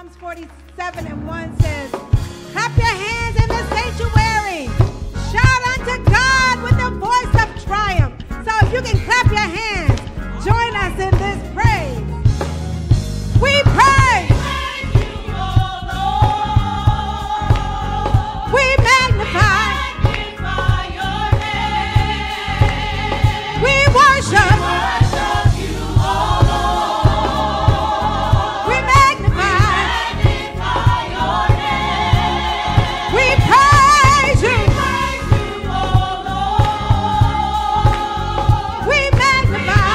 Psalms 47:1 says, clap your hands in the sanctuary. Shout unto God with the voice of triumph. So if you can clap your hands, join us in this praise. We praise. We magnify. We worship. Magnify.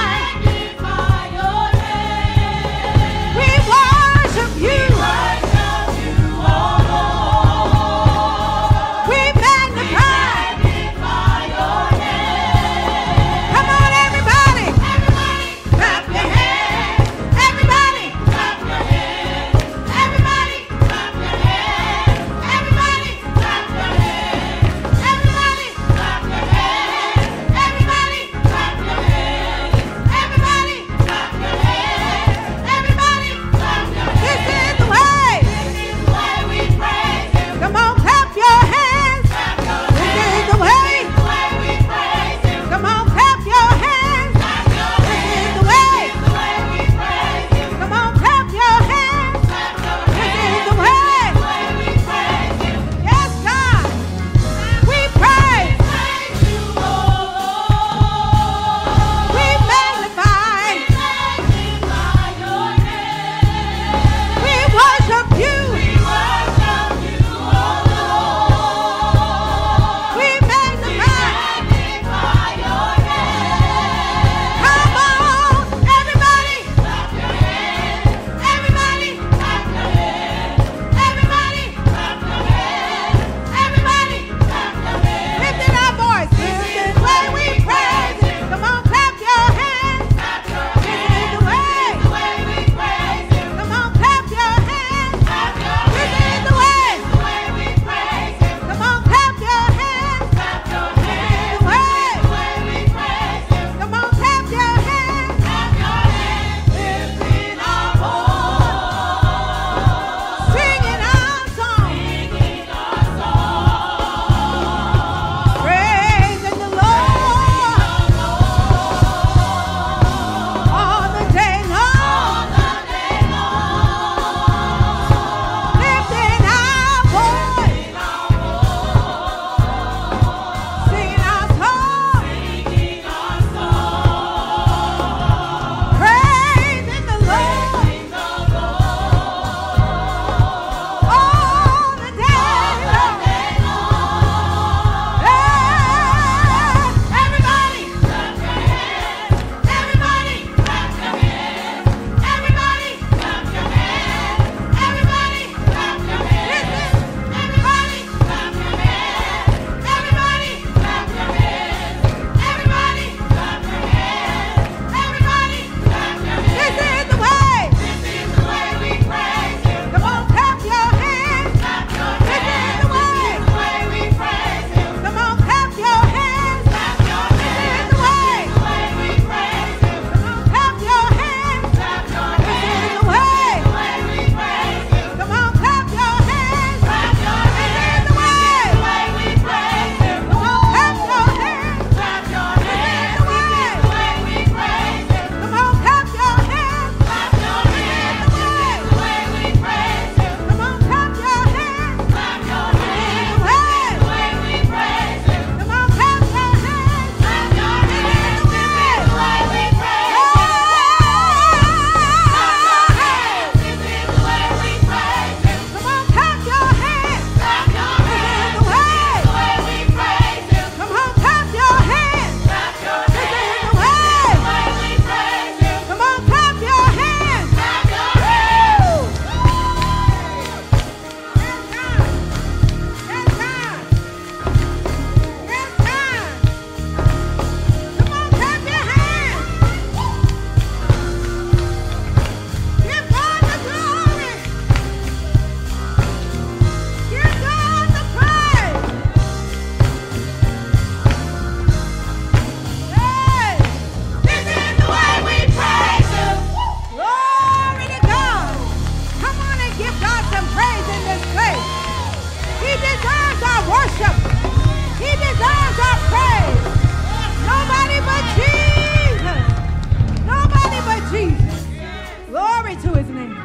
give God some praise in this place. He deserves our worship. He deserves our praise. Nobody but Jesus. Nobody but Jesus. Glory to his name.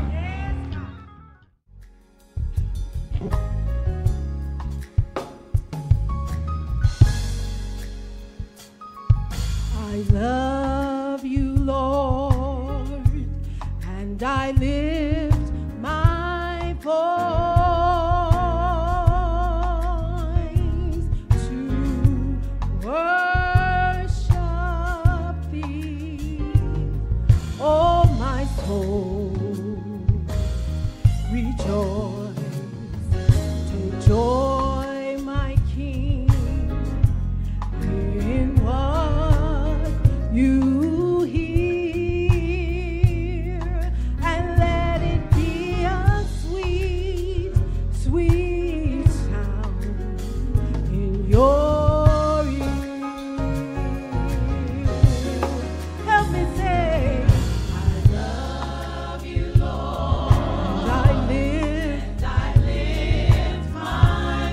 I love you, Lord, and I lift my voice to worship thee. Oh, my soul, rejoice, take joy, my King, in what you hear, and let it be a sweet, sweet sound in your ear. Help me say, I love you, Lord, and I lift my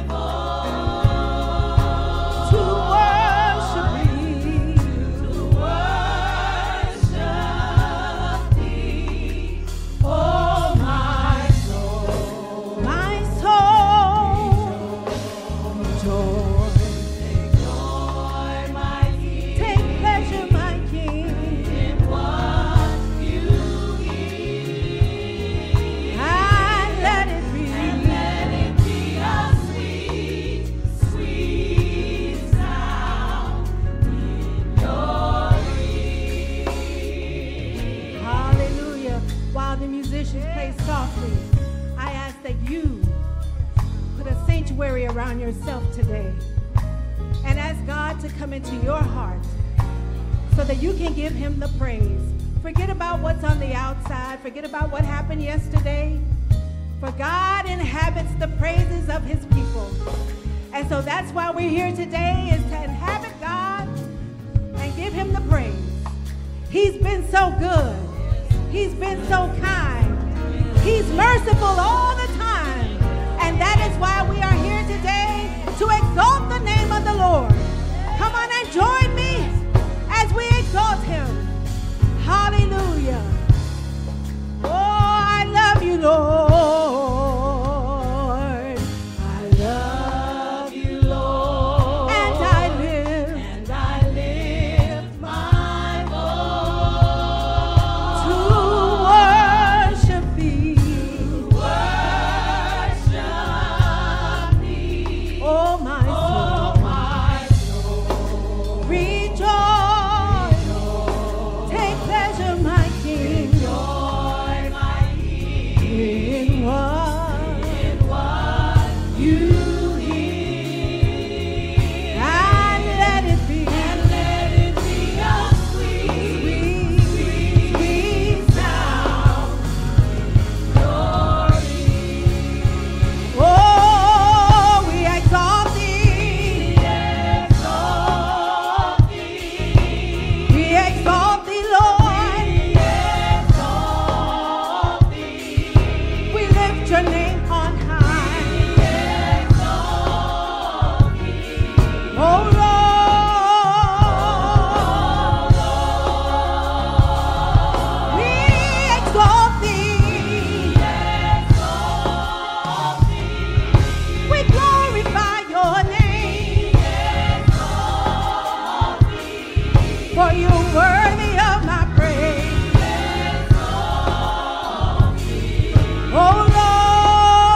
voice to worship thee, oh my soul, joy, my King, take pleasure, my King, in what you hear, and let it be a sweet, sweet sound in your ear. Hallelujah. While the musicians play softly, I ask that you put a sanctuary around yourself today and ask God to come into your heart so that you can give him the praise. Forget about what's on the outside. Forget about what happened yesterday. For God inhabits the praises of his people. And so that's why we're here today, is to inhabit God and give him the praise. He's been so good. He's been so kind. He's merciful all the time. And that is why we are here today, to exalt the name of the Lord. Come on and join me as we exalt him. Hallelujah. Oh, I love you, Lord. I love you, Lord. And I lift my voice to worship thee. Oh, my soul, rejoice, take pleasure, my King, in what you hear, and let it be a sweet, sweet sound in your ear. Oh, we exalt thee, we exalt thee, Lord, we lift your name on high. Oh Lord, we exalt thee, we glorify your name, for you're worthy of my praise. Oh Lord,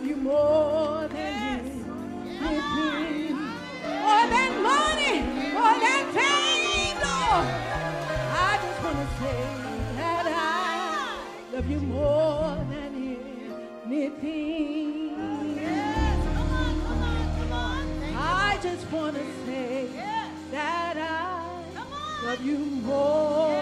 love you more than anything, more than money, more than fame, Lord. I just want to say that I love you more than anything. I just want to say that I love you more